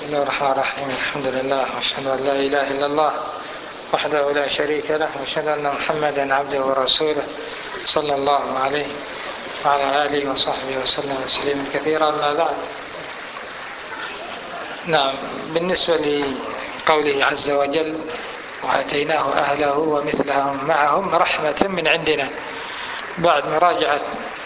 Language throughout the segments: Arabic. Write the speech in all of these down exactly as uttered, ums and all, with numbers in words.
الله الرحمن الرحيم. الحمد لله واشهد ان لا اله الا الله وحده لا شريك له واشهد ان محمدا عبده ورسوله صلى الله عليه وعلى اله وصحبه وسلم تسليما كثيرا. ما بعد، نعم، بالنسبه لقوله عز وجل واتيناه اهله ومثلهم معهم رحمه من عندنا، بعد مراجعه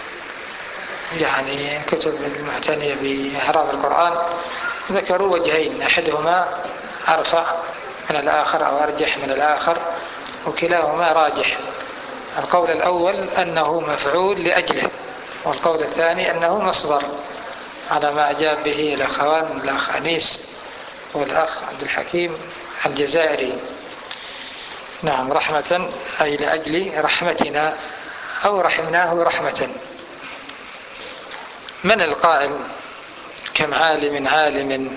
يعني كتب المعتنيه باعراب القران ذكروا وجهين، أحدهما أرفع من الآخر أو أرجح من الآخر، وكلاهما راجح. القول الأول أنه مفعول لأجله، والقول الثاني أنه مصدر على ما أجاب به الأخوان الأخ أنيس والأخ عبد الحكيم الجزائري. نعم، رحمة أي لأجل رحمتنا أو رحمناه رحمة. من القائل كم عالم عالم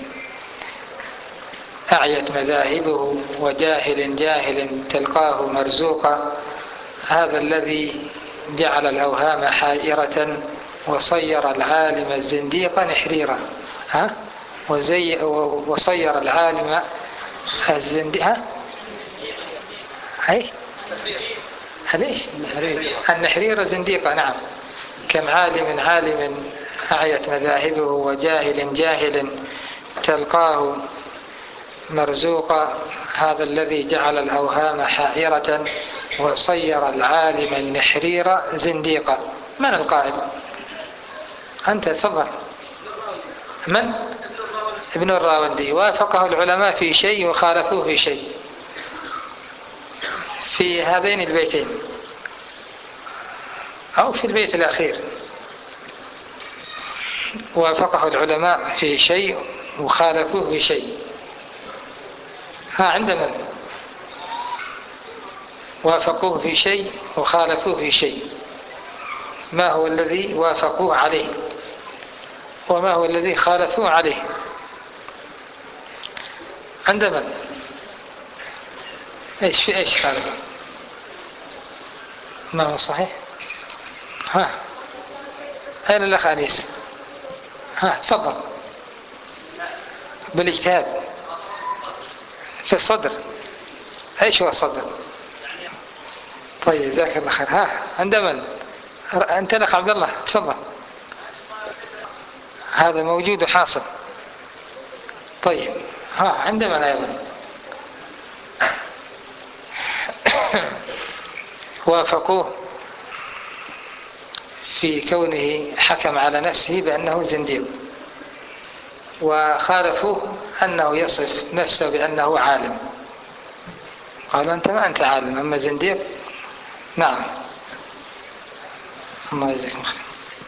أعيت مذاهبه وجاهل جاهل تلقاه مرزوقا، هذا الذي جعل الأوهام حائرة وصير العالم الزنديق نحريرا. ها؟ وزي وصير العالم الزنديق ها؟ هاي ليش النحرير زنديقا. نعم، كم عالم عالم أعيت مذاهبه وجاهل جاهل تلقاه مرزوقا، هذا الذي جعل الأوهام حائرة وصير العالم النحرير زنديقا. من القائل؟ أنت تفضل. من؟ ابن الراوندي. وافقه العلماء في شيء وخالفوه في شيء في هذين البيتين أو في البيت الأخير. وافقه العلماء في شيء وخالفوه في شيء. ها، عند من؟ وافقوه في شيء وخالفوه في شيء. ما هو الذي وافقوه عليه وما هو الذي خالفوه عليه؟ عند من؟ ايش في ايش خالف؟ ما هو صحيح؟ ها، أين الأخ أنيس؟ ها، تفضل. بالاجتهاد في الصدر. ايش هو الصدر؟ طيب، جزاك الله خير. ها، عند من؟ انت الاخ عبد الله، تفضل. هذا موجود وحاصل. طيب، ها، عند من ايضا؟ وافقوه في كونه حكم على نفسه بأنه زنديق، وخالفوه أنه يصف نفسه بأنه عالم. قالوا أنت ما أنت عالم، أما زنديق. نعم، الله يجزيكم خير.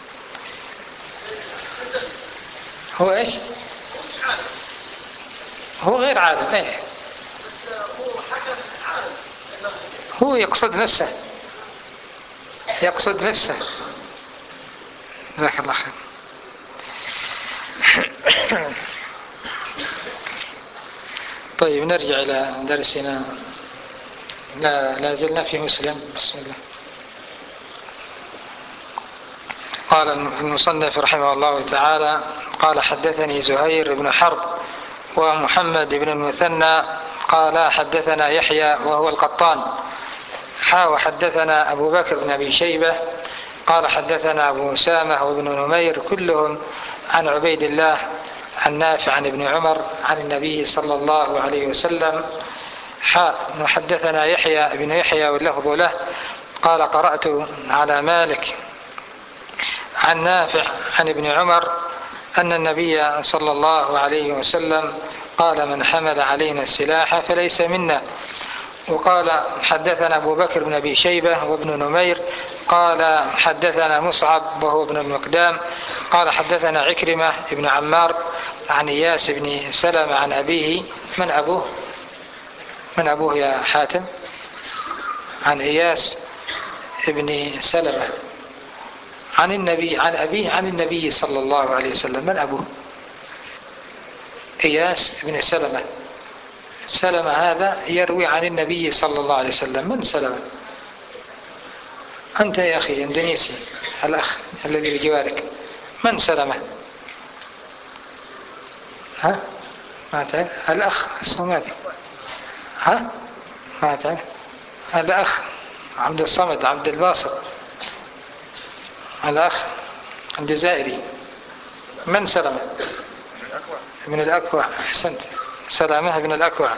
هو إيش؟ هو غير عالم. إيه؟ هو يقصد نفسه يقصد نفسه جزاك الله خير. طيب، نرجع إلى درسنا. لا, لا زلنا في مسلم. بسم الله. قال المصنف رحمه الله تعالى: قال حدثني زهير بن حرب ومحمد بن المثنى قال حدثنا يحيى وهو القطان حا وحدثنا أبو بكر بن أبي شيبة قال حدثنا أبو أسامة وابن نمير كلهم عن عبيد الله عن نافع عن ابن عمر عن النبي صلى الله عليه وسلم. حا وحدثنا يحيى بن يحيى واللفظ له قال قرأت على مالك عن نافع عن ابن عمر أن النبي صلى الله عليه وسلم قال: من حمل علينا السلاح فليس منا. وقال حدثنا أبو بكر بن أبي شيبة وابن نمير قال حدثنا مصعب وهو ابن المقدام قال حدثنا عكرمة ابن عمار عن إياس بن سلمة عن أبيه. من أبوه؟ من أبوه يا حاتم؟ عن إياس ابن سلمة عن النبي عن أبيه عن النبي صلى الله عليه وسلم. من أبوه؟ إياس بن سلمة. سلمة هذا يروي عن النبي صلى الله عليه وسلم. من سلمة؟ أنت يا أخي اندونيسي، الأخ الذي بجوارك. من سلمة؟ ها؟ ما تعرف الأخ اسمه ماذا؟ ها؟ ما تعرف الأخ عبد الصمد عبد الباسط، الأخ الجزائري. من سلمة؟ ابن الأكوع. أحسنت، سلامة ابن الأكوع.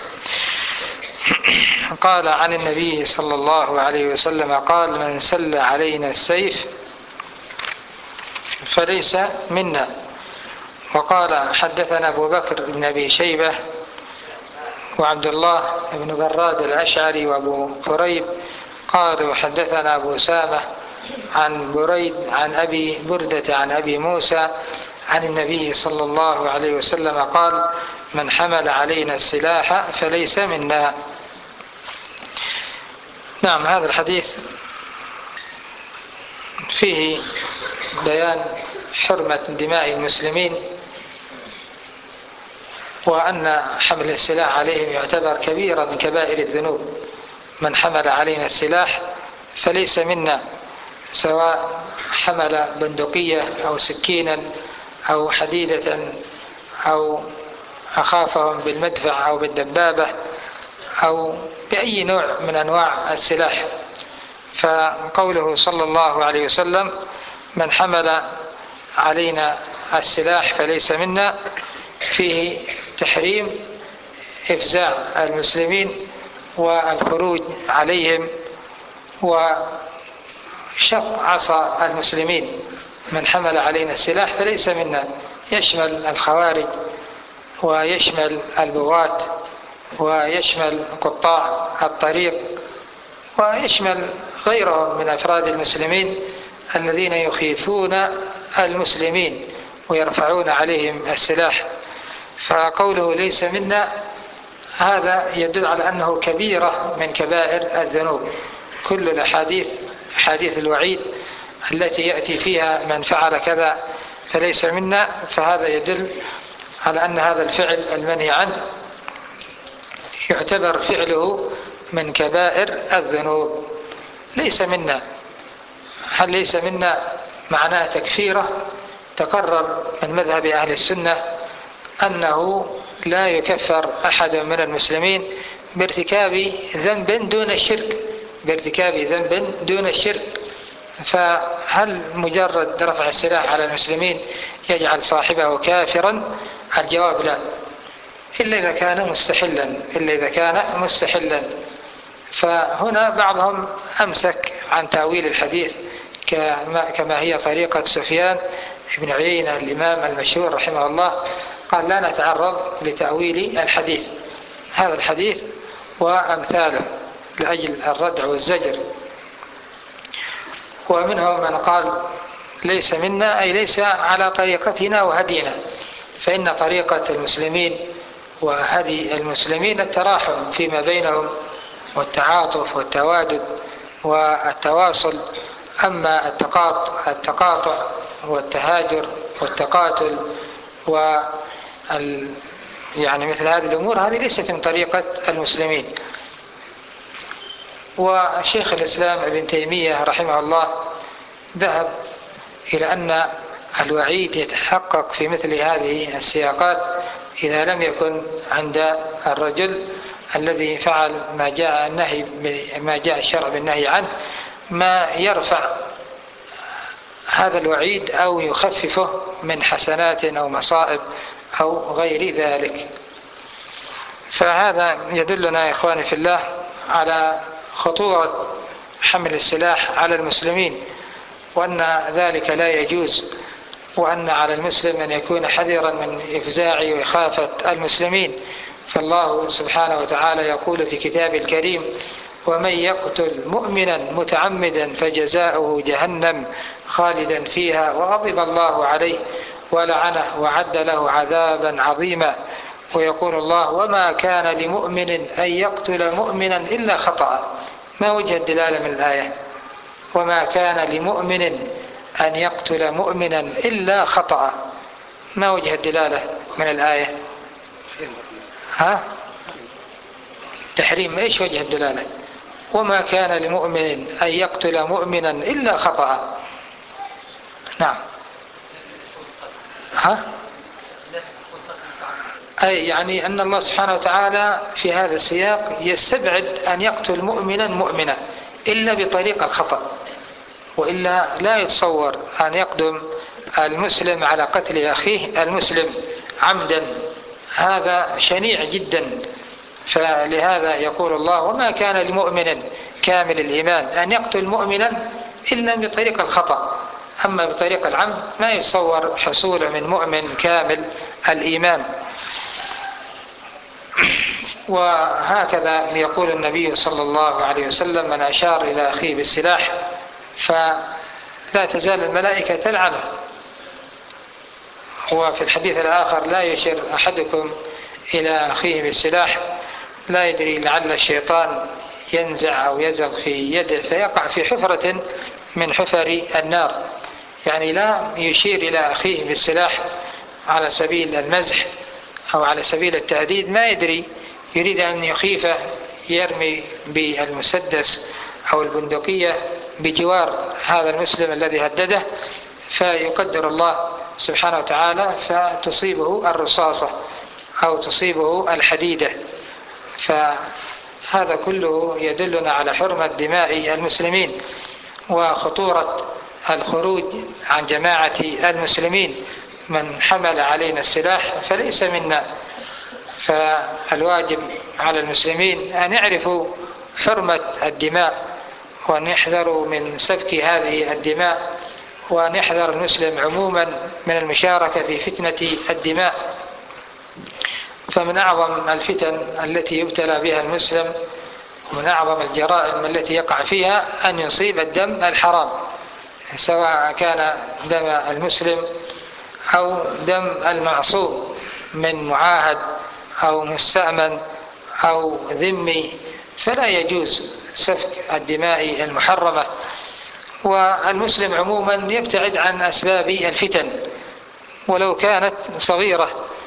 قال عن النبي صلى الله عليه وسلم قال: من سل علينا السيف فليس منا. وقال: حدثنا أبو بكر بن أبي شيبة وعبد الله بن براد الأشعري وأبو كريب قالوا: حدثنا أبو سامة عن بريد عن أبي بردة عن أبي موسى عن النبي صلى الله عليه وسلم قال: من حمل علينا السلاح فليس منا. نعم، هذا الحديث فيه بيان حرمة دماء المسلمين، وأن حمل السلاح عليهم يعتبر كبيرا من كبائر الذنوب. من حمل علينا السلاح فليس منا، سواء حمل بندقية أو سكينا أو حديدة أو أخافهم بالمدفع أو بالدبابة أو بأي نوع من أنواع السلاح. فقوله صلى الله عليه وسلم: من حمل علينا السلاح فليس منا، فيه تحريم إفزاع المسلمين والخروج عليهم وشق عصا المسلمين. من حمل علينا السلاح فليس منا يشمل الخوارج ويشمل البغاة ويشمل قطاع الطريق ويشمل غيرهم من أفراد المسلمين الذين يخيفون المسلمين ويرفعون عليهم السلاح. فقوله ليس منا هذا يدل على أنه كبيرة من كبائر الذنوب. كل الأحاديث حديث الوعيد التي يأتي فيها من فعل كذا فليس منا، فهذا يدل على أن هذا الفعل المنهي عنه يعتبر فعله من كبائر الذنوب. ليس منا، هل ليس منا معناه تكفيره؟ تقرر من مذهب أهل السنة أنه لا يكفر أحد من المسلمين بارتكاب ذنب دون الشرك، بارتكاب ذنب دون الشرك. فهل مجرد رفع السلاح على المسلمين يجعل صاحبه كافرا؟ الجواب لا، إلا إذا كان مستحلا، إلا إذا كان مستحلا. فهنا بعضهم أمسك عن تأويل الحديث كما, كما هي طريقة سفيان بن عيينة الإمام المشهور رحمه الله، قال: لا نتعرض لتأويل الحديث، هذا الحديث وأمثاله لأجل الردع والزجر. ومنهم من قال: ليس منا أي ليس على طريقتنا وهدينا، فإن طريقة المسلمين وهدي المسلمين التراحم فيما بينهم والتعاطف والتوادد والتواصل. أما التقاطع والتهاجر والتقاتل و يعني مثل هذه الأمور هذه ليست من طريقة المسلمين. وشيخ الإسلام ابن تيمية رحمه الله ذهب إلى أن الوعيد يتحقق في مثل هذه السياقات إذا لم يكن عند الرجل الذي فعل ما جاء النهي ما جاء الشرع بالنهي عنه ما يرفع هذا الوعيد أو يخففه من حسنات أو مصائب أو غير ذلك. فهذا يدلنا يا إخواني في الله على خطورة حمل السلاح على المسلمين، وأن ذلك لا يجوز، وأن على المسلم أن يكون حذرا من إفزاع وإخافة المسلمين. فالله سبحانه وتعالى يقول في كتابه الكريم: ومن يقتل مؤمنا متعمدا فجزاؤه جهنم خالدا فيها وغضب الله عليه ولعنه وعد له عذابا عظيما. ويقول الله: وما كان لمؤمن أن يقتل مؤمنا إلا خطأ. ما وجه الدلالة من الآية؟ وما كان لمؤمن أن يقتل مؤمنا إلا خطأ، ما وجه الدلالة من الآية؟ ها؟ تحريم. إيش وجه الدلالة؟ وما كان لمؤمن أن يقتل مؤمنا إلا خطأ. نعم. ها؟ أي يعني أن الله سبحانه وتعالى في هذا السياق يستبعد أن يقتل مؤمنا مؤمنا إلا بطريق الخطأ، وإلا لا يتصور أن يقدم المسلم على قتل أخيه المسلم عمدا، هذا شنيع جدا. فلهذا يقول الله: وما كان لمؤمن كامل الإيمان أن يقتل مؤمنا إلا بطريق الخطأ، أما بطريق العمد ما يتصور حصوله من مؤمن كامل الإيمان. وهكذا يقول النبي صلى الله عليه وسلم: من أشار إلى أخيه بالسلاح فلا تزال الملائكة تلعنه. وفي الحديث الآخر: لا يشر أحدكم إلى أخيه بالسلاح، لا يدري لعل الشيطان ينزع أو يزغ في يده فيقع في حفرة من حفر النار. يعني لا يشير إلى أخيه بالسلاح على سبيل المزح أو على سبيل التهديد، ما يدري، يريد أن يخيفه يرمي بالمسدس أو البندقية بجوار هذا المسلم الذي هدده، فيقدر الله سبحانه وتعالى فتصيبه الرصاصة أو تصيبه الحديدة. فهذا كله يدلنا على حرمة دماء المسلمين وخطورة الخروج عن جماعة المسلمين. من حمل علينا السلاح فليس منا. فالواجب على المسلمين أن يعرفوا حرمة الدماء وأن يحذروا من سفك هذه الدماء، وأن يحذر المسلم عموما من المشاركة في فتنة الدماء. فمن أعظم الفتن التي يبتلى بها المسلم ومن أعظم الجرائم التي يقع فيها أن يصيب الدم الحرام، سواء كان دم المسلم أو دم المعصوم من معاهد أو مستأمن أو ذمي، فلا يجوز سفك الدماء المحرمة. والمسلم عموما يبتعد عن أسباب الفتن ولو كانت صغيرة،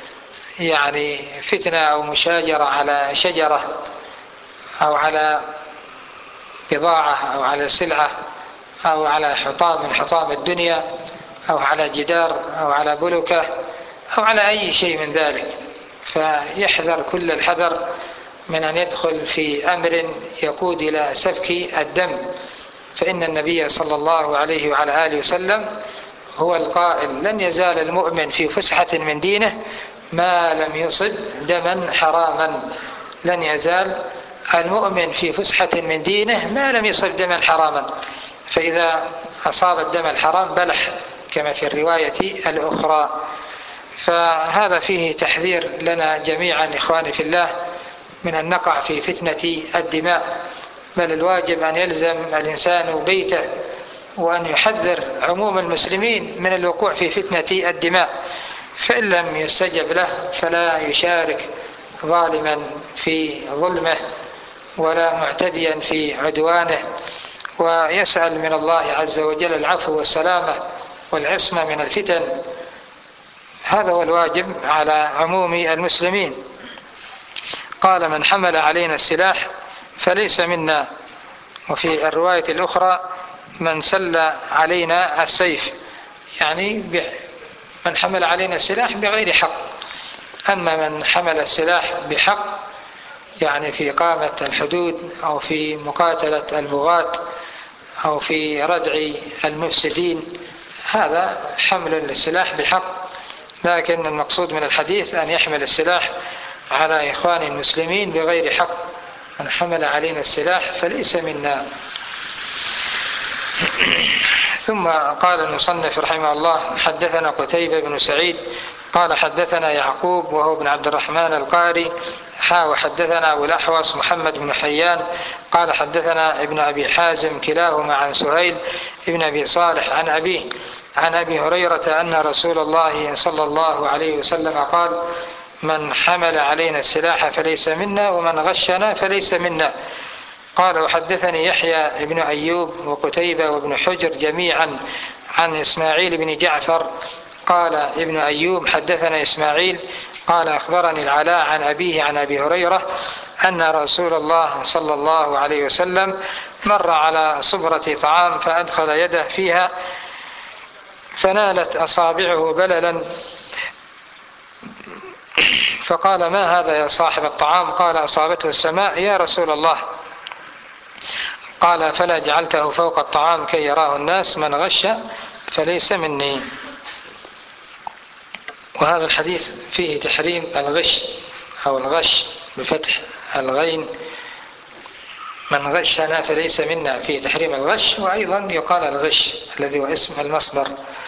يعني فتنة أو مشاجرة على شجرة أو على بضاعة أو على سلعة أو على حطام من حطام الدنيا أو على جدار أو على بلكة أو على أي شيء من ذلك، فيحذر كل الحذر من أن يدخل في أمر يقود إلى سفك الدم. فإن النبي صلى الله عليه وعلى آله وسلم هو القائل: لن يزال المؤمن في فسحة من دينه ما لم يصب دما حراما. لن يزال المؤمن في فسحة من دينه ما لم يصب دما حراما، فإذا أصاب الدم الحرام بلح كما في الرواية الأخرى. فهذا فيه تحذير لنا جميعا إخواني في الله من أن نقع في فتنة الدماء، بل الواجب أن يلزم الإنسان بيته وأن يحذر عموم المسلمين من الوقوع في فتنة الدماء. فإن لم يستجب له فلا يشارك ظالما في ظلمه ولا معتديا في عدوانه، ويسأل من الله عز وجل العفو والسلامة والعصمة من الفتن. هذا هو الواجب على عموم المسلمين. قال: من حمل علينا السلاح فليس منا. وفي الرواية الأخرى: من سل علينا السيف، يعني من حمل علينا السلاح بغير حق. أما من حمل السلاح بحق، يعني في إقامة الحدود أو في مقاتلة البغاة أو في ردع المفسدين، هذا حمل للسلاح بحق. لكن المقصود من الحديث أن يحمل السلاح على إخوان المسلمين بغير حق. من حمل علينا السلاح فليس منا. ثم قال المصنف رحمه الله: حدثنا قتيبة بن سعيد قال حدثنا يعقوب وهو بن عبد الرحمن القاري حا وحدثنا أبو الأحوص محمد بن حيان قال حدثنا ابن أبي حازم كلاهما عن سهيل ابن أبي صالح عن أبيه عن أبي هريرة أن رسول الله صلى الله عليه وسلم قال: من حمل علينا السلاح فليس منا ومن غشنا فليس منا. قال: وحدثني يحيى ابن أيوب وقتيبة وابن حجر جميعا عن إسماعيل بن جعفر. قال ابن أيوب: حدثنا إسماعيل قال أخبرني العلاء عن أبيه عن أبي هريرة أن رسول الله صلى الله عليه وسلم مر على صبرة طعام فأدخل يده فيها فنالت أصابعه بللا فقال ما هذا يا صاحب الطعام؟ قال أصابته السماء يا رسول الله. قال فلا جعلته فوق الطعام كي يراه الناس، من غش فليس مني. وهذا الحديث فيه تحريم الغش أو الغش بفتح الغين، من غشنا فليس منا، فيه تحريم الغش. وأيضا يقال الغش الذي هو اسم المصدر.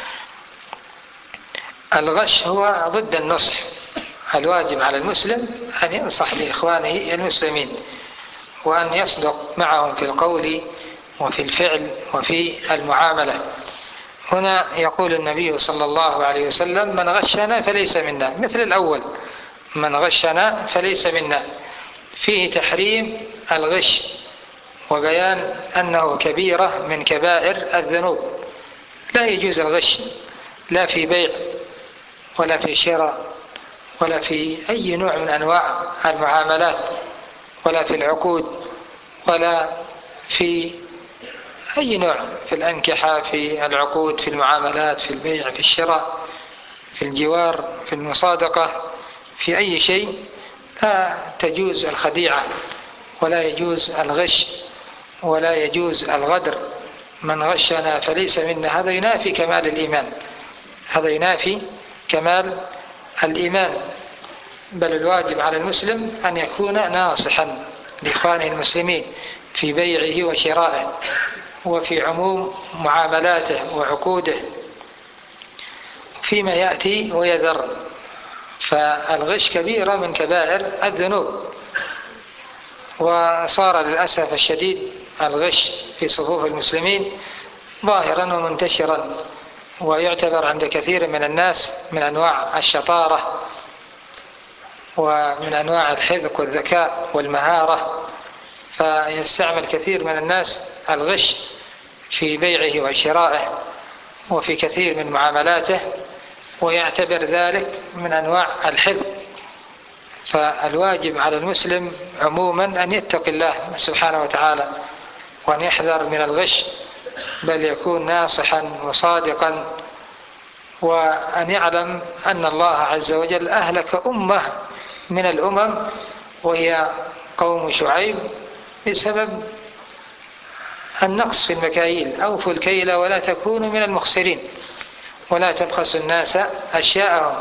الغش هو ضد النصح. الواجب على المسلم أن ينصح لإخوانه المسلمين، وأن يصدق معهم في القول وفي الفعل وفي المعاملة. هنا يقول النبي صلى الله عليه وسلم من غشنا فليس منا، مثل الأول من غشنا فليس منا، فيه تحريم الغش وبيان أنه كبيرة من كبائر الذنوب. لا يجوز الغش لا في بيع ولا في شراء ولا في أي نوع من أنواع المعاملات، ولا في العقود، ولا في أي نوع، في الأنكحة، في العقود، في المعاملات، في البيع، في الشراء، في الجوار، في المصادقة، في أي شيء لا تجوز الخديعة ولا يجوز الغش ولا يجوز الغدر. من غشنا فليس منا، هذا ينافي كمال الإيمان، هذا ينافي كمال الإيمان. بل الواجب على المسلم أن يكون ناصحا لإخوانه المسلمين في بيعه وشرائه وفي عموم معاملاته وعقوده فيما يأتي ويذر. فالغش كبيرة من كبائر الذنوب، وصار للأسف الشديد الغش في صفوف المسلمين ظاهرا ومنتشرا، ويعتبر عند كثير من الناس من أنواع الشطارة ومن أنواع الحذق والذكاء والمهارة. فيستعمل كثير من الناس الغش في بيعه وشرائه وفي كثير من معاملاته، ويعتبر ذلك من أنواع الحذق. فالواجب على المسلم عموما أن يتقي الله سبحانه وتعالى وأن يحذر من الغش، بل يكون ناصحا وصادقا، وأن يعلم أن الله عز وجل أهلك أمة من الأمم وهي قوم شعيب بسبب النقص في المكاييل. أوفوا الكيل ولا تكونوا من المخسرين ولا تبخسوا الناس أشياءهم.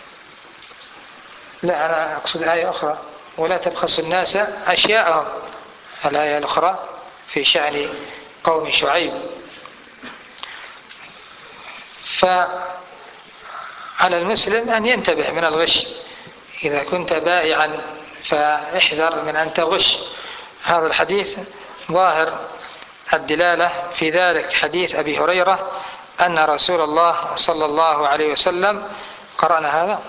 لا، أنا أقصد آية أخرى، ولا تبخسوا الناس أشياءهم، الآية الأخرى في شأن قوم شعيب. فعلى المسلم أن ينتبه من الغش. إذا كنت بائعا فاحذر من أن تغش. هذا الحديث ظاهر الدلالة في ذلك حديث أبي هريرة أن رسول الله صلى الله عليه وسلم قرأنا هذا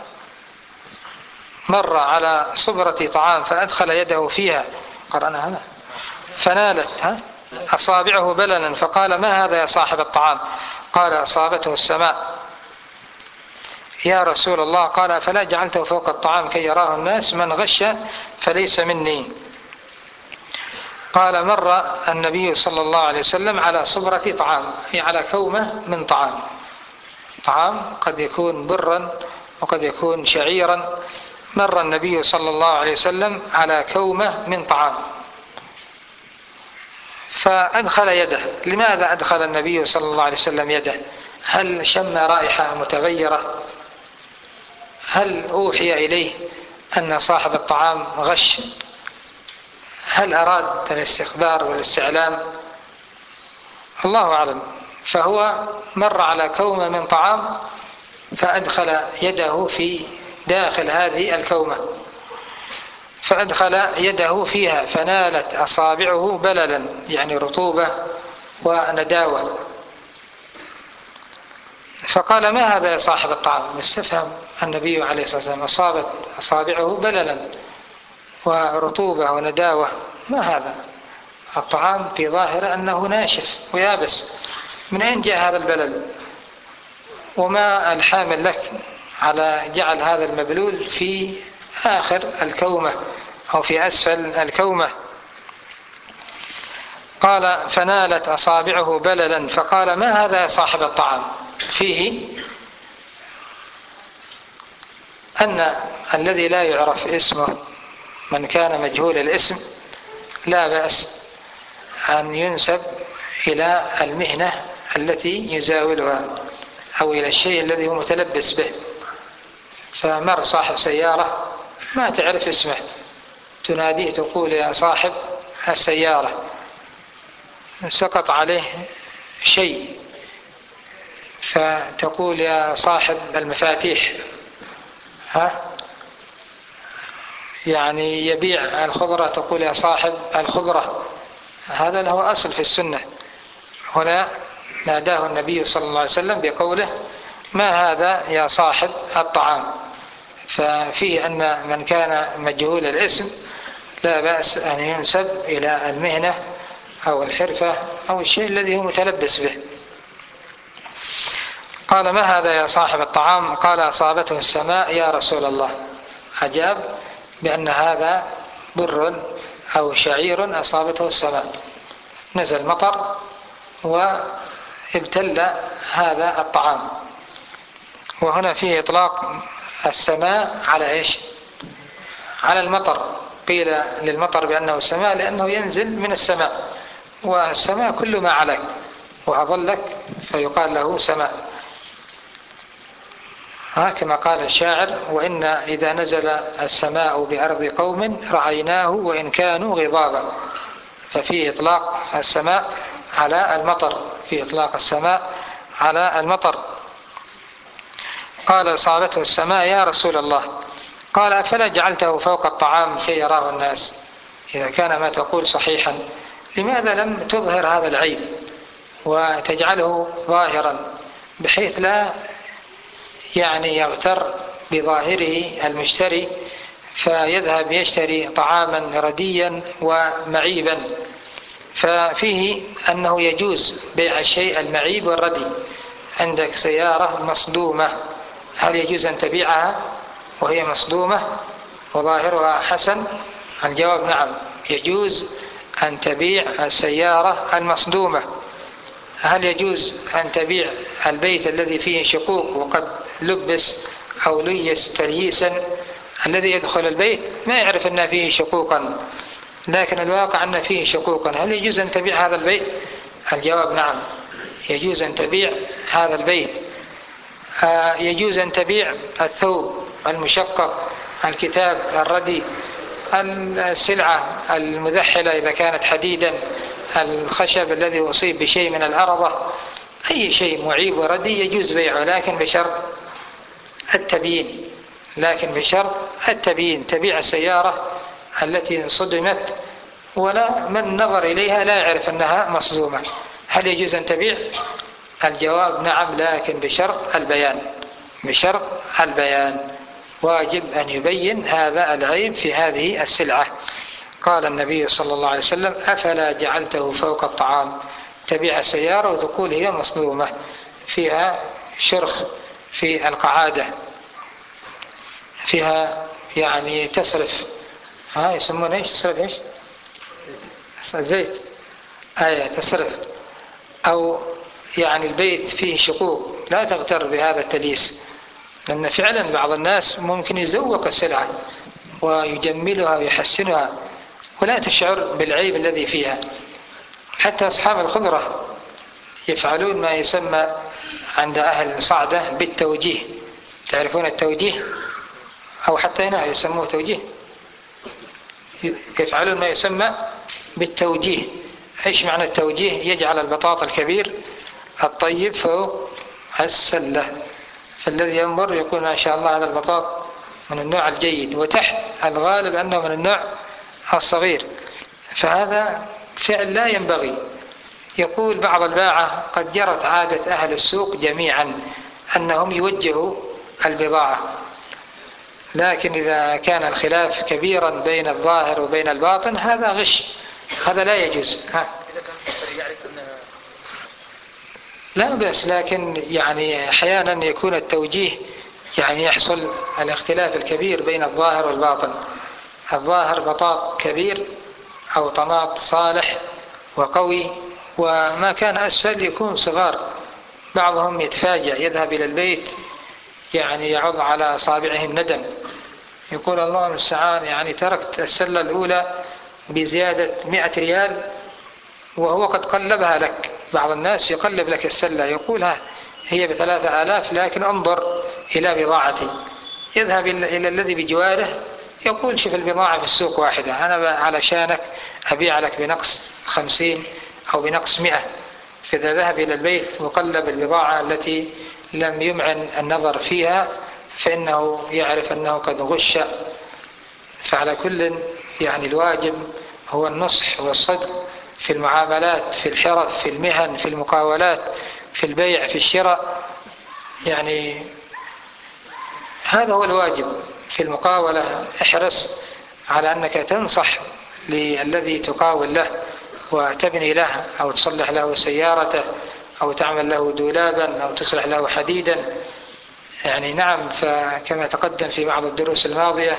مر على صبرة طعام فأدخل يده فيها، قرأنا هذا، فنالت ها أصابعه بللا فقال ما هذا يا صاحب الطعام؟ قال أصابته السماء يا رسول الله. قال فلا جعلته فوق الطعام كي يراه الناس، من غش فليس مني. قال مر النبي صلى الله عليه وسلم على صبرة طعام، يعني على كومة من طعام. طعام قد يكون برا وقد يكون شعيرا. مر النبي صلى الله عليه وسلم على كومة من طعام فأدخل يده. لماذا أدخل النبي صلى الله عليه وسلم يده؟ هل شم رائحة متغيرة؟ هل أوحي إليه أن صاحب الطعام غش؟ هل أراد الاستخبار والاستعلام؟ الله أعلم. فهو مر على كومة من طعام فأدخل يده في داخل هذه الكومة، فأدخل يده فيها فنالت أصابعه بللا، يعني رطوبة ونداوة. فقال ما هذا يا صاحب الطعام؟ استفهم النبي عليه الصلاة والسلام، أصابت أصابعه بللا ورطوبة ونداوة، ما هذا؟ الطعام في ظاهر أنه ناشف ويابس، من أين جاء هذا البلل؟ وما الحامل لك على جعل هذا المبلول في آخر الكومة أو في أسفل الكومة؟ قال فنالت أصابعه بللا فقال ما هذا يا صاحب الطعام؟ فيه أن الذي لا يعرف اسمه من كان مجهول الاسم لا بأس أن ينسب إلى المهنة التي يزاولها أو إلى الشيء الذي هو متلبس به. فمر صاحب سيارة ما تعرف اسمه، تناديه تقول يا صاحب السيارة، سقط عليه شيء فتقول يا صاحب المفاتيح، ها يعني يبيع الخضرة تقول يا صاحب الخضرة. هذا له أصل في السنة. هنا ناداه النبي صلى الله عليه وسلم بقوله ما هذا يا صاحب الطعام، ففيه أن من كان مجهول الاسم لا بأس أن ينسب إلى المهنة أو الحرفة أو الشيء الذي هو متلبس به. قال ما هذا يا صاحب الطعام؟ قال أصابته السماء يا رسول الله. أجاب بأن هذا بر أو شعير أصابته السماء، نزل مطر وابتل هذا الطعام. وهنا فيه إطلاق السماء على إيش؟ على المطر. قيل للمطر بأنه السماء لأنه ينزل من السماء، والسماء كل ما عليك وأظلك فيقال له سماء. كما قال الشاعر وإن إذا نزل السماء بأرض قوم رعيناه وإن كانوا غضابا. ففيه إطلاق السماء على المطر، في إطلاق السماء على المطر. قال أصابته السماء يا رسول الله. قال أفلا جعلته فوق الطعام كي يراه الناس؟ إذا كان ما تقول صحيحا لماذا لم تظهر هذا العيب وتجعله ظاهرا بحيث لا يعني يغتر بظاهره المشتري فيذهب يشتري طعاما رديا ومعيبا؟ ففيه أنه يجوز بيع الشيء المعيب والردي. عندك سيارة مصدومة، هل يجوز أن تبيعها وهي مصدومة وظاهرها حسن؟ الجواب نعم، يجوز أن تبيع السيارة المصدومة. هل يجوز أن تبيع البيت الذي فيه شقوق وقد لبس أو ليس تلييسا؟ الذي يدخل البيت ما يعرف أن فيه شقوقا، لكن الواقع أن فيه شقوقا، هل يجوز أن تبيع هذا البيت؟ الجواب نعم، يجوز أن تبيع هذا البيت. آه يجوز أن تبيع الثوب المشقق، الكتاب الردي، السلعة المذحلة إذا كانت حديدا، الخشب الذي أصيب بشيء من الأرضة، أي شيء معيب وردي يجوز بيعه، لكن بشرط التبيين لكن بشرط التبيين. تبيع السيارة التي صدمت ولا من نظر إليها لا يعرف أنها مصدومة، هل يجوز أن تبيع؟ الجواب نعم، لكن بشرط البيان بشرط البيان واجب أن يبين هذا العيب في هذه السلعة. قال النبي صلى الله عليه وسلم أفلا جعلته فوق الطعام؟ تبيع السيارة وتقول هي مصدومة فيها شرخ في القعادة، فيها يعني تسرف، ها يسمونه ايش تسرف؟ ايش زيت آية تسرف، أو يعني البيت فيه شقوق، لا تغتر بهذا التليس، لأن فعلا بعض الناس ممكن يزوق السلعة ويجملها ويحسنها ولا تشعر بالعيب الذي فيها. حتى أصحاب الخضرة يفعلون ما يسمى عند أهل صعدة بالتوجيه. تعرفون التوجيه؟ أو حتى هنا يسموه توجيه، يفعلون ما يسمى بالتوجيه. إيش معنى التوجيه؟ يجعل البطاط الكبير الطيب فوق السلة، فالذي ينظر يقول ما شاء الله هذا البطاط من النوع الجيد، وتحت الغالب أنه من النوع الصغير، فهذا فعل لا ينبغي. يقول بعض الباعة قد جرت عادة أهل السوق جميعا أنهم يوجهوا البضاعة، لكن إذا كان الخلاف كبيرا بين الظاهر وبين الباطن هذا غش، هذا لا يجوز. ها. لا بأس، لكن يعني أحيانا يكون التوجيه يعني يحصل الاختلاف الكبير بين الظاهر والباطن. الظاهر بطاط كبير أو طماط صالح وقوي، وما كان أسفل يكون صغار. بعضهم يتفاجأ يذهب إلى البيت يعني يعض على أصابعه الندم، يقول الله المستعان يعني تركت السلة الأولى بزيادة مئة ريال وهو قد قلبها لك. بعض الناس يقلب لك السلة يقولها هي بثلاثة آلاف لكن انظر إلى بضاعتي، يذهب إلى الذي بجواره يقول شوف البضاعة في السوق واحدة، أنا علشانك أبيع لك بنقص خمسين أو بنقص مئة. فإذا ذهب إلى البيت وقلب البضاعة التي لم يمعن النظر فيها فإنه يعرف أنه قد غش. فعلى كل يعني الواجب هو النصح والصدق في المعاملات، في الحرف، في المهن، في المقاولات، في البيع، في الشراء. يعني هذا هو الواجب في المقاولة. احرص على أنك تنصح للذي تقاول له وتبني له أو تصلح له سيارته أو تعمل له دولابا أو تصلح له حديدا. يعني نعم، فكما تقدم في بعض الدروس الماضية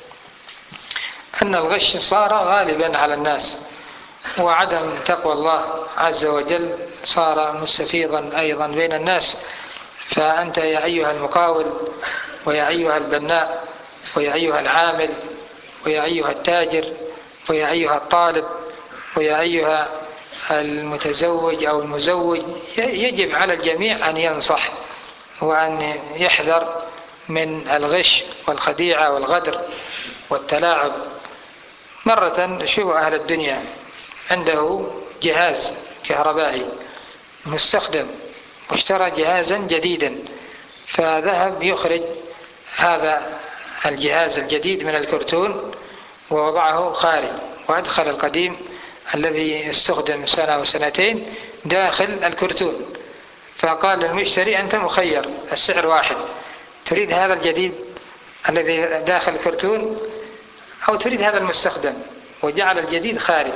أن الغش صار غالبا على الناس، وعدم تقوى الله عز وجل صار مستفيضا أيضا بين الناس. فأنت يا أيها المقاول ويا أيها البناء ويا أيها العامل ويا أيها التاجر ويا أيها الطالب ويا أيها المتزوج أو المزوج، يجب على الجميع أن ينصح وأن يحذر من الغش والخديعة والغدر والتلاعب. مرة شوف أهل الدنيا عنده جهاز كهربائي مستخدم واشترى جهازا جديدا، فذهب يخرج هذا الجهاز الجديد من الكرتون ووضعه خارج، وأدخل القديم الذي استخدم سنة وسنتين داخل الكرتون. فقال للمشتري أنت مخير، السعر واحد، تريد هذا الجديد الذي داخل الكرتون أو تريد هذا المستخدم؟ وجعل الجديد خارج.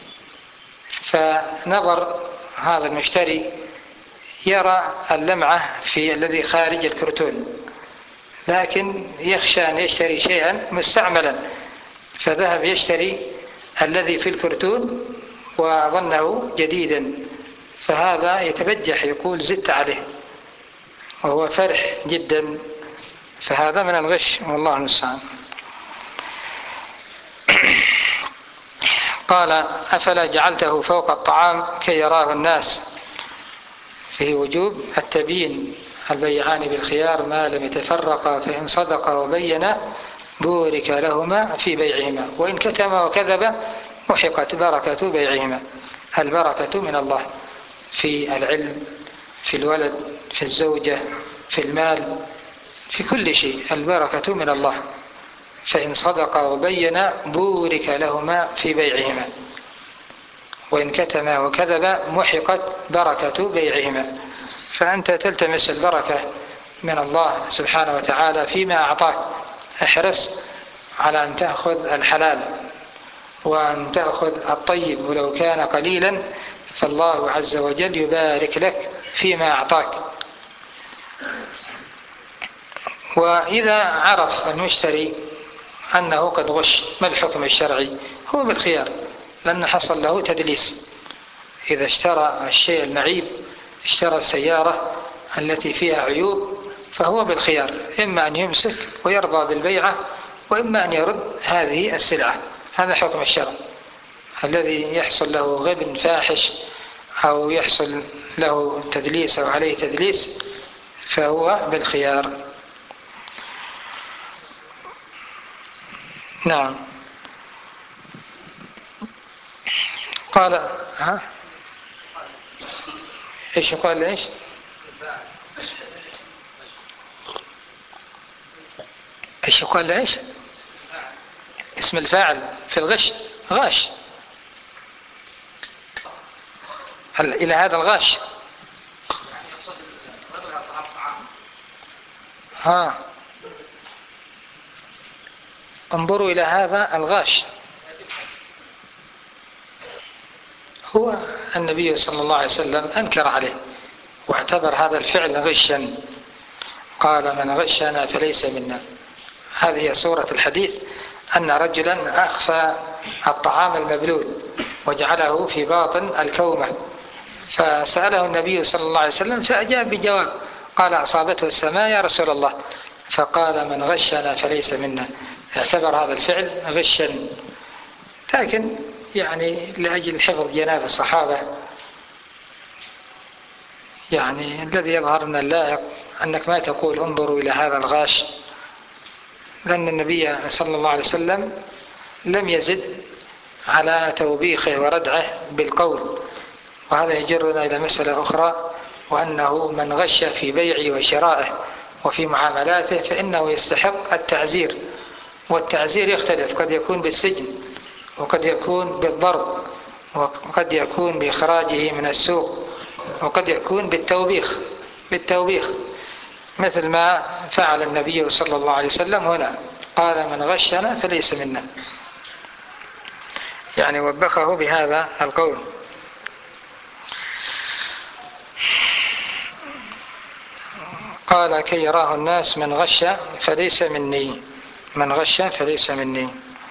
فنظر هذا المشتري يرى اللمعة في الذي خارج الكرتون، لكن يخشى أن يشتري شيئا مستعملا، فذهب يشتري الذي في الكرتون وظنه جديدا، فهذا يتبجح يقول زدت عليه وهو فرح جدا. فهذا من الغش والله المستعان. قال أفلا جعلته فوق الطعام كي يراه الناس؟ فيه وجوب التبيين، البيعان بالخيار ما لم يتفرقا فإن صدقا وبينا بورك لهما في بيعهما وإن كتما وكذبا محقت بركة بيعهما. البركة من الله في العلم، في الولد، في الزوجة، في المال، في كل شيء البركة من الله. فإن صدقا وبينا بورك لهما في بيعهما وإن كتما وكذبا محقت بركة بيعهما. فأنت تلتمس البركة من الله سبحانه وتعالى فيما أعطاك. احرص على أن تأخذ الحلال وأن تأخذ الطيب ولو كان قليلا، فالله عز وجل يبارك لك فيما أعطاك. وإذا عرف المشتري أنه قد غش، ما الحكم الشرعي؟ هو بالخيار، لأن حصل له تدليس. إذا اشترى الشيء المعيب، اشترى السيارة التي فيها عيوب، فهو بالخيار، إما أن يمسك ويرضى بالبيعة وإما أن يرد هذه السلعة. هذا حكم الشرع. الذي يحصل له غبن فاحش أو يحصل له تدليس أو عليه تدليس فهو بالخيار. نعم. قال ها ايش قال ايش ايش قال ايش اسم الفاعل في الغش غاش. هل الى هذا الغاش ها انظروا إلى هذا الغاش. هو النبي صلى الله عليه وسلم أنكر عليه واعتبر هذا الفعل غشا، قال من غشنا فليس منا. هذه صورة الحديث، أن رجلا أخفى الطعام المبلول وجعله في باطن الكومة، فسأله النبي صلى الله عليه وسلم فأجاب بجواب، قال أصابته السماء يا رسول الله، فقال من غشنا فليس منا. اعتبر هذا الفعل غشا، لكن يعني لأجل حفظ جناب الصحابة يعني الذي يظهر أن اللائق أنك ما تقول انظروا إلى هذا الغاش، لأن النبي صلى الله عليه وسلم لم يزد على توبيخه وردعه بالقول. وهذا يجرنا إلى مسألة أخرى، وأنه من غش في بيعه وشرائه وفي معاملاته فإنه يستحق التعزير، والتعزير يختلف، قد يكون بالسجن، وقد يكون بالضرب، وقد يكون بإخراجه من السوق، وقد يكون بالتوبيخ بالتوبيخ مثل ما فعل النبي صلى الله عليه وسلم هنا، قال من غشنا فليس منا، يعني وبخه بهذا القول. قال كي يراه الناس من غش فليس مني، من غش فليس مني.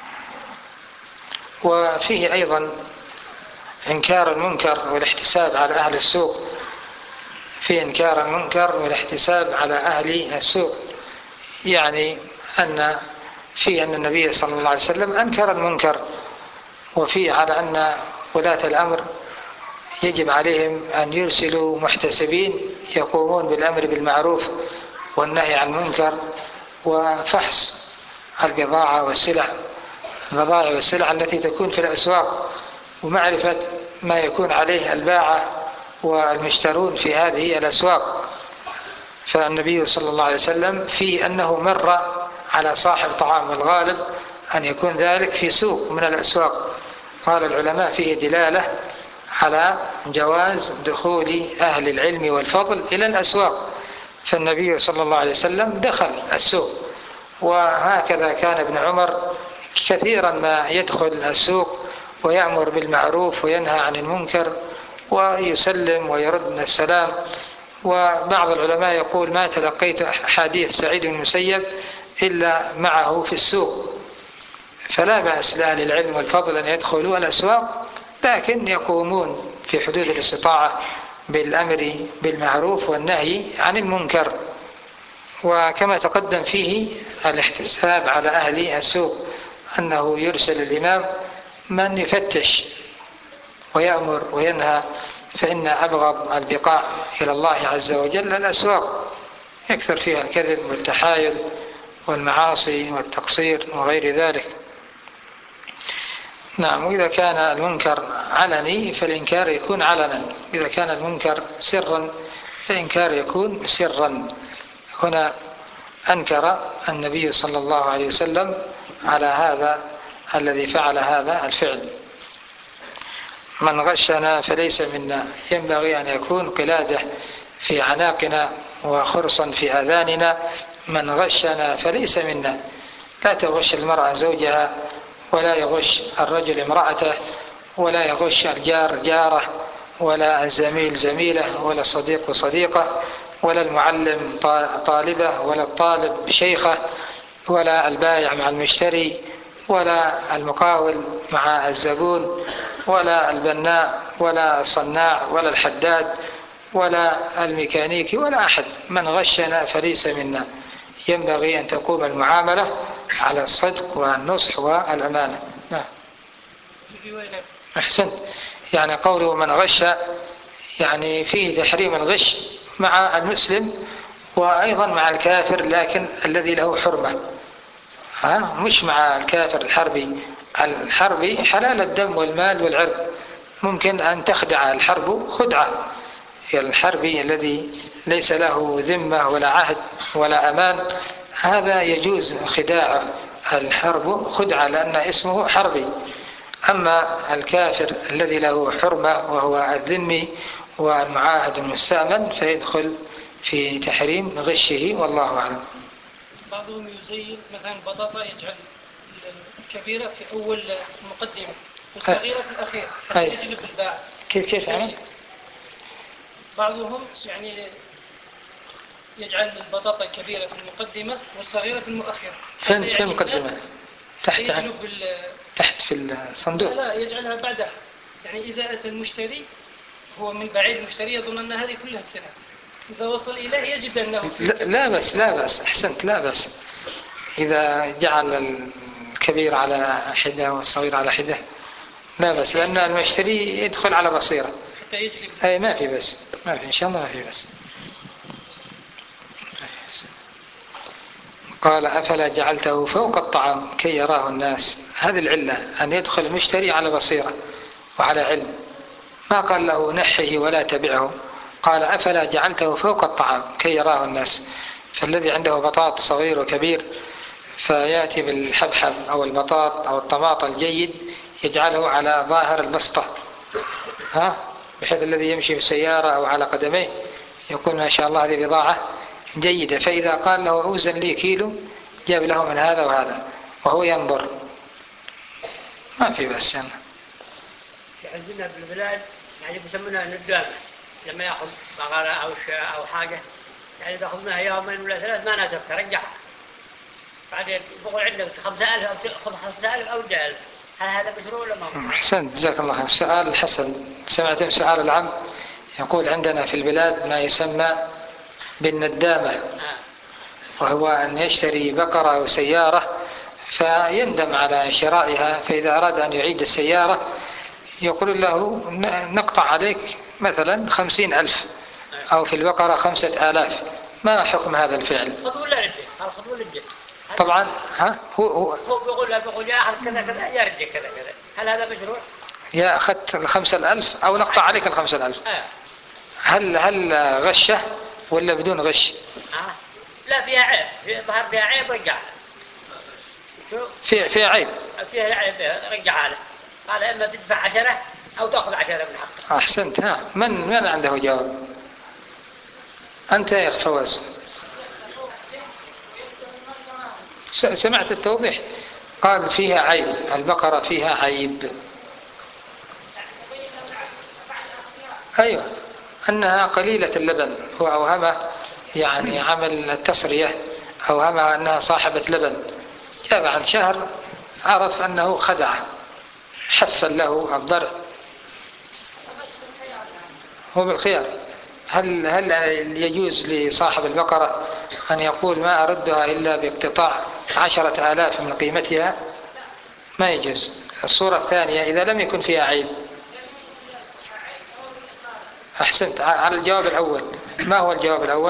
وفيه أيضا إنكار المنكر والاحتساب على أهل السوق، في إنكار المنكر والاحتساب على أهل السوق، يعني أن في أن النبي صلى الله عليه وسلم أنكر المنكر، وفي على أن ولاة الأمر يجب عليهم أن يرسلوا محتسبين يقومون بالأمر بالمعروف والنهي عن المنكر، وفحص البضاعة والسلع البضائع والسلع التي تكون في الأسواق، ومعرفة ما يكون عليه الباعة والمشترون في هذه الأسواق. فالنبي صلى الله عليه وسلم في أنه مر على صاحب طعام، والغالب أن يكون ذلك في سوق من الأسواق. قال العلماء فيه دلالة على جواز دخول أهل العلم والفضل إلى الأسواق، فالنبي صلى الله عليه وسلم دخل السوق. وهكذا كان ابن عمر كثيرا ما يدخل السوق ويأمر بالمعروف وينهى عن المنكر ويسلم ويرد السلام. وبعض العلماء يقول ما تلقيت حديث سعيد بن المسيب إلا معه في السوق. فلا بأس لأهل العلم والفضل أن يدخلوا الأسواق، لكن يقومون في حدود الاستطاعة بالأمر بالمعروف والنهي عن المنكر. وكما تقدم فيه الاحتساب على أهل السوق، أنه يرسل الإمام من يفتش ويأمر وينهى، فإن أبغض البقاع إلى الله عز وجل الأسواق، يكثر فيها الكذب والتحايل والمعاصي والتقصير وغير ذلك. نعم. وإذا كان المنكر علني فالإنكار يكون علنا، إذا كان المنكر سرا فالإنكار يكون سرا. هنا أنكر النبي صلى الله عليه وسلم على هذا الذي فعل هذا الفعل. من غشنا فليس منا، ينبغي أن يكون قلادة في عناقنا وخرصا في آذاننا. من غشنا فليس منا، لا تغش المرأة زوجها، ولا يغش الرجل امرأته، ولا يغش الجار جاره، ولا الزميل زميله، ولا الصديق صديقه، ولا المعلم طالبه، ولا الطالب شيخه، ولا البائع مع المشتري، ولا المقاول مع الزبون، ولا البناء، ولا الصناع، ولا الحداد، ولا الميكانيكي، ولا أحد. من غشنا فليس منا. ينبغي أن تقوم المعاملة على الصدق والنصح والأمانة. نعم. أحسنت. يعني قوله من غش يعني فيه تحريم الغش مع المسلم وأيضا مع الكافر، لكن الذي له حرمة، ها مش مع الكافر الحربي. الحربي حلال الدم والمال والعرض، ممكن أن تخدع الحرب خدعة. الحربي الذي ليس له ذمة ولا عهد ولا أمان، هذا يجوز خداع الحرب خدعة لأن اسمه حربي. أما الكافر الذي له حرمة وهو الذمي والمعاهد المستأمن فيدخل في تحريم غشه، والله أعلم. بعضهم يزين مثلا بطاطا يجعل الكبيرة في أول المقدمة والصغيرة في الأخير حتى يجلب الباع. كيف كيف يعني؟ بعضهم يعني يجعل البطاطا الكبيرة في المقدمة والصغيرة في المؤخرة. فين في المقدمة؟ تحت تحت في الصندوق؟ لا يجعلها بعدها، يعني إذا أتى المشتري هو من بعيد المشتري يظن أن هذه كلها السلع، إذا وصل إليه يجد أنه لا, لا بس لا بس أحسنت لا بس إذا جعل الكبير على حدة والصغير على حدة لا بس، لأن المشتري يدخل على بصيرة حتى يجلب. أي ما في بس، ما في إن شاء الله ما في بس. قال أفلا جعلته فوق الطعام كي يراه الناس. هذه العلة، أن يدخل المشتري على بصيرة وعلى علم، ما قال له نحه ولا تبعه، قال أفلا جعلته فوق الطعام كي يراه الناس. فالذي عنده بطاط صغير وكبير فيأتي بالحبحب أو البطاط أو الطماط الجيد يجعله على ظاهر البسطة، ها، بحيث الذي يمشي بالسيارة أو على قدميه يقول ما شاء الله هذه بضاعة جيدة. فإذا قال له أوزن لي كيلو جاب له من هذا وهذا وهو ينظر، ما في بس. يعني عندنا في البلاد يعني بيسمونها ندامة، لما يأخذ بقرة أو شاة أو حاجة يعني تأخذ منها يومين ولا ثلاث ما ناسبك رجعها، بعدين بقول عندك خمسة ألف أو تأخذ خمسة ألف أو جاهل، هل هذا مشروع ولا ما هو؟ أحسنت جزاك الله خير. سؤال حسن. سمعتم سؤال العم يقول عندنا في البلاد ما يسمى بالندامة، وهو أن يشتري بقرة أو سيارة فيندم على شرائها، فإذا أراد أن يعيد السيارة يقول له نقطع عليك مثلا خمسين ألف أو في البقرة خمسة آلاف. ما حكم هذا الفعل؟ طبعا ها هو هو هو بيقول له بيقول يا أخذ كذا كذا يا رجل كذا كذا، هل هذا مشروع؟ يا أخذت الخمسة الألف أو نقطع عليك الخمسة الألف. هل هل غشه ولا بدون غش؟ آه. لا فيها عيب، في ظهر فيها عيب رجعها. في فيها عيب. فيها عيب رجعها له. قال إما تدفع عشرة أو تأخذ عشرة من حقه. أحسنت. ها من من عنده جواب؟ أنت يا أخ فواز سمعت التوضيح؟ قال فيها عيب، البقرة فيها عيب. أيوة، أنها قليلة اللبن. هو أوهمه يعني عمل التصرية، أوهمها أنها صاحبة لبن، جاء بعد شهر عرف أنه خدعه، حفل له الضرع. هو بالخيار. هل هل يجوز لصاحب البقرة أن يقول ما أردها إلا باقتطاع عشرة آلاف من قيمتها؟ ما يجوز. الصورة الثانية إذا لم يكن فيها عيب. أحسنت. على الجواب الأول، ما هو الجواب الأول؟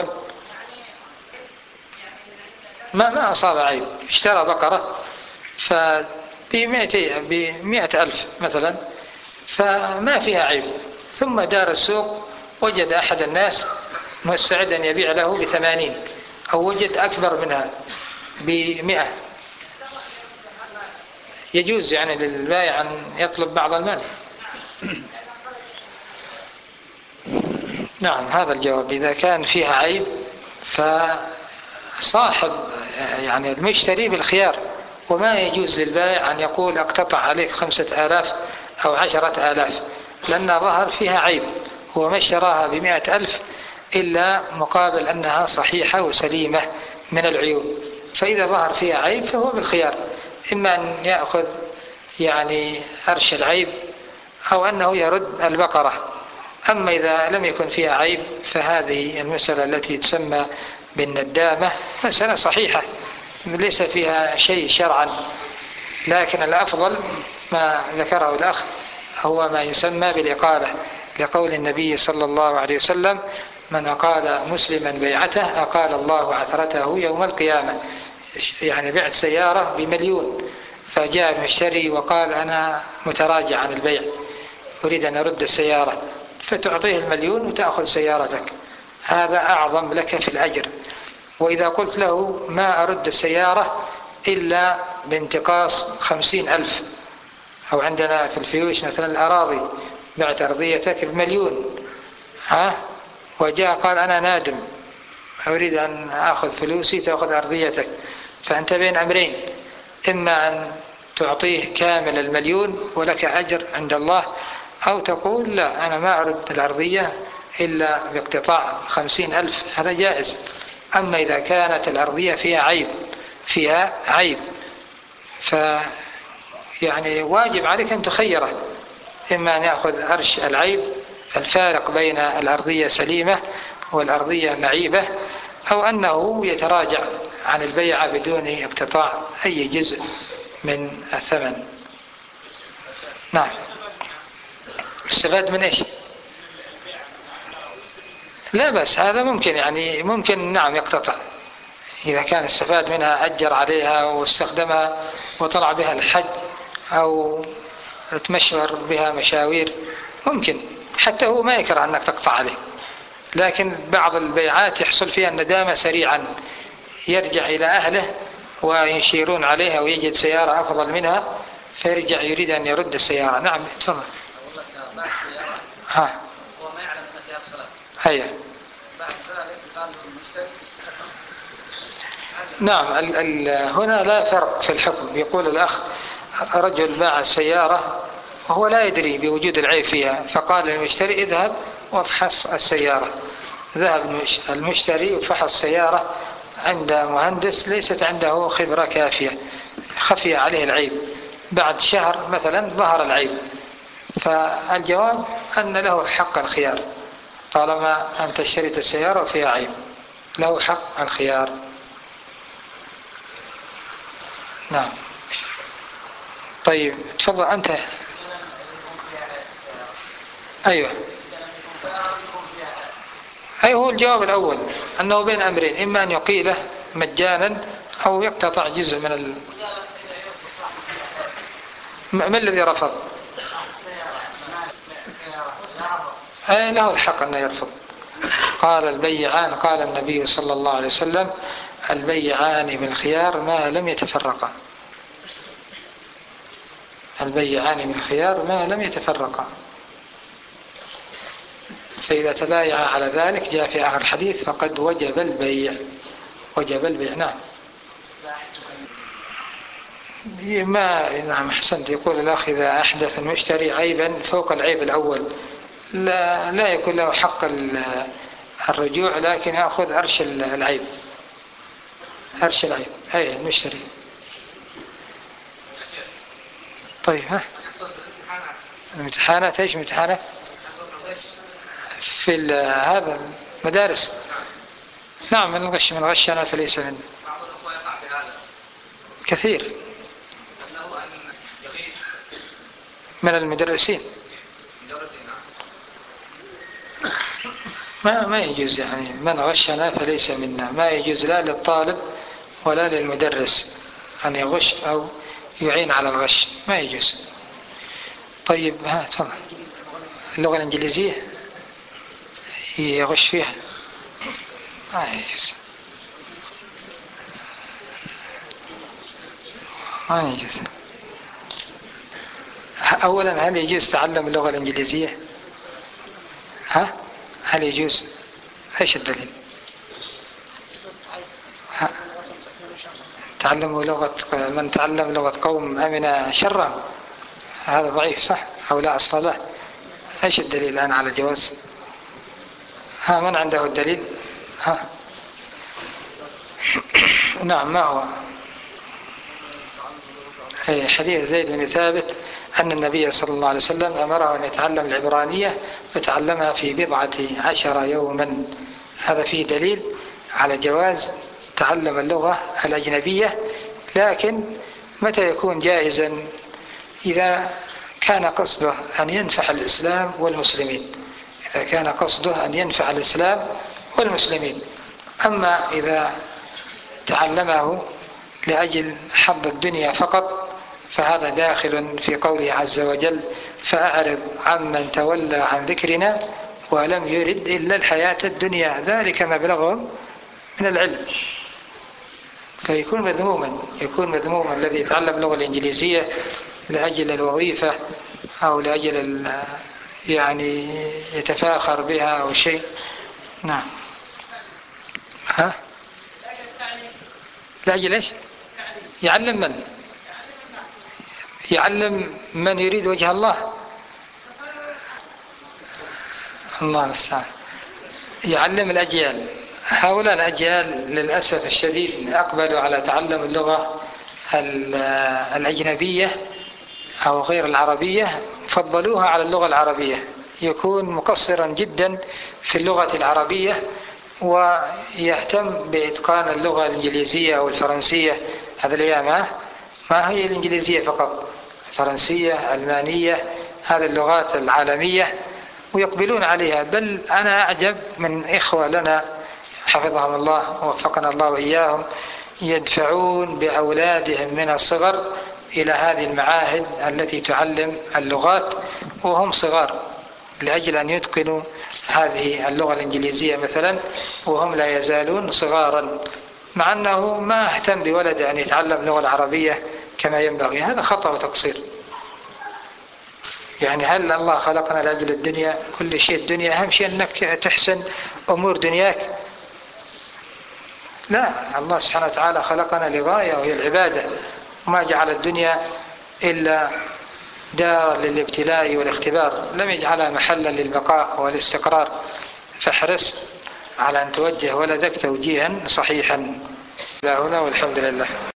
ما ما أصاب عيب، اشترى بقرة بمئة ألف مثلا فما فيها عيب، ثم دار السوق وجد أحد الناس مستعد أن يبيع له بثمانين، أو وجد أكبر منها بمئة، يجوز يعني للبائع أن يطلب بعض المال. نعم هذا الجواب. إذا كان فيها عيب فصاحب يعني المشتري بالخيار، وما يجوز للبائع أن يقول اقتطع عليك خمسة آلاف أو عشرة آلاف، لأن ظهر فيها عيب. هو ما اشتراها بمئة ألف إلا مقابل أنها صحيحة وسليمة من العيوب، فإذا ظهر فيها عيب فهو بالخيار، إما أن يأخذ يعني أرش العيب أو أنه يرد البقرة. أما إذا لم يكن فيها عيب فهذه المسألة التي تسمى بالندامة مسألة صحيحة ليس فيها شيء شرعا، لكن الأفضل ما ذكره الأخ هو ما يسمى بالإقالة، لقول النبي صلى الله عليه وسلم من أقال مسلما بيعته أقال الله عثرته يوم القيامة. يعني بعت سيارة بمليون فجاء المشتري وقال أنا متراجع عن البيع أريد أن أرد السيارة، فتعطيه المليون وتأخذ سيارتك، هذا أعظم لك في الأجر. وإذا قلت له ما أرد السيارة إلا بانتقاص خمسين ألف، أو عندنا في الفيوش مثلا الأراضي بعت أرضيتك بمليون ها وجاء قال أنا نادم أريد أن أخذ فلوسي تأخذ أرضيتك، فأنت بين أمرين، إما أن تعطيه كامل المليون ولك أجر عند الله، أو تقول لا أنا ما أرد الأرضية إلا باقتطاع خمسين ألف، هذا جائز. أما إذا كانت الأرضية فيها عيب فيها عيب ف يعني واجب عليك أن تخيره، إما أن يأخذ أرش العيب الفارق بين الأرضية سليمة والأرضية معيبة، أو أنه يتراجع عن البيعة بدون اقتطاع أي جزء من الثمن. نعم. استفاد من إيش؟ لا بس هذا ممكن، يعني ممكن نعم يقتطع إذا كان استفاد منها، أجر عليها واستخدمها وطلع بها الحج أو تمشور بها مشاوير، ممكن حتى هو ما يكره أنك تقطع عليه. لكن بعض البيعات يحصل فيها الندامة سريعا، يرجع إلى أهله ويشيرون عليها ويجد سيارة أفضل منها فيرجع يريد أن يرد السيارة. نعم تفضل. ها هو ما يعلم أن فيها صلاة. هيا. بعد ذلك قال المشتري نعم. ال ال هنا لا فرق في الحكم. يقول الأخ رجل باع السيارة وهو لا يدري بوجود العيب فيها، فقال للمشتري اذهب وافحص السيارة. ذهب المشتري وفحص السيارة عند مهندس ليست عنده خبرة كافية، خفي عليه العيب، بعد شهر مثلا ظهر العيب، فالجواب أن له حق الخيار طالما أنت اشتريت السيارة وفيها عيب، له حق الخيار. نعم. طيب تفضل أنت. أيوة أيوة هو الجواب الأول أنه بين أمرين، إما أن يقيله مجانا أو يقتطع جزء من ال... ما الذي رفض؟ أي له الحق أن يرفض. قال البيعان، قال النبي صلى الله عليه وسلم البيعان بالخيار ما لم يتفرقا. البيعان بالخيار ما لم يتفرقا، فإذا تبايع على ذلك جاء في آخر الحديث فقد وجب البيع. وجب البيع. نعم. ما نعم أحسنت. يقول الأخ إذا أحدث المشتري عيبا فوق العيب الأول لا, لا يكون له حق الرجوع، لكن يأخذ أرش العيب. أرش العيب أي المشتري. طيب ها الامتحانات ايش امتحانات في هذا المدارس؟ نعم من الغش، من غشنا فليس منه. كثير من المدرسين ما ما يجوز، يعني من غشنا فليس منا، ما يجوز لا للطالب ولا للمدرس أن يغش أو يعين على الغش، ما يجوز. طيب ها تفضل. اللغة الإنجليزية يغش فيها ما يجوز، ما يجوز. أولا هل يجوز تعلم اللغة الإنجليزية؟ ها هل يجوز؟ ايش الدليل؟ ها تعلموا لغة من تعلم لغة قوم أمن شرا، هذا ضعيف صح أو لا أصل له؟ ايش الدليل الآن على الجواز؟ ها من عنده الدليل؟ ها نعم ما هو؟ حديث زيد بن ثابت أن النبي صلى الله عليه وسلم أمره أن يتعلم العبرانية فتعلمها في بضعة عشر يوما. هذا فيه دليل على جواز تعلم اللغة الأجنبية، لكن متى يكون جائزا؟ إذا كان قصده أن ينفع الإسلام والمسلمين، إذا كان قصده أن ينفع الإسلام والمسلمين. أما إذا تعلمه لأجل حظ الدنيا فقط فهذا داخل في قوله عز وجل فأعرض عمن تولى عن ذكرنا ولم يرد إلا الحياة الدنيا ذلك مبلغهم من العلم. فيكون مذموما، يكون مذموما الذي يتعلم اللغة الإنجليزية لأجل الوظيفة أو لأجل يعني يتفاخر بها أو شيء. نعم. ها لأجل إيش؟ يعلم من؟ يعلم من يريد وجه الله. الله المستعان. يعلم الأجيال. هؤلاء الأجيال للأسف الشديد أقبلوا على تعلم اللغة الأجنبية أو غير العربية، فضلوها على اللغة العربية يكون مقصرا جدا في اللغة العربية ويهتم بإتقان اللغة الإنجليزية أو الفرنسية. هذا الأيام ما هي الإنجليزية فقط، فرنسية، ألمانية، هذه اللغات العالمية، ويقبلون عليها. بل أنا أعجب من إخوة لنا حفظهم الله ووفقنا الله وإياهم يدفعون بأولادهم من الصغر إلى هذه المعاهد التي تعلم اللغات وهم صغار، لأجل أن يتقنوا هذه اللغة الإنجليزية مثلا وهم لا يزالون صغارا، مع أنه ما اهتم بولد أن يتعلم اللغة العربية كما ينبغي. هذا خطأ وتقصير. يعني هل الله خلقنا لأجل الدنيا؟ كل شيء الدنيا أهم شيء أنك تحسن أمور دنياك. لا، الله سبحانه وتعالى خلقنا لغاية وهي العبادة، وما جعل الدنيا إلا دار للابتلاء والاختبار، لم يجعلها محلا للبقاء والاستقرار. فاحرص على أن توجه ولدك توجيها صحيحا. لا هنا والحمد لله.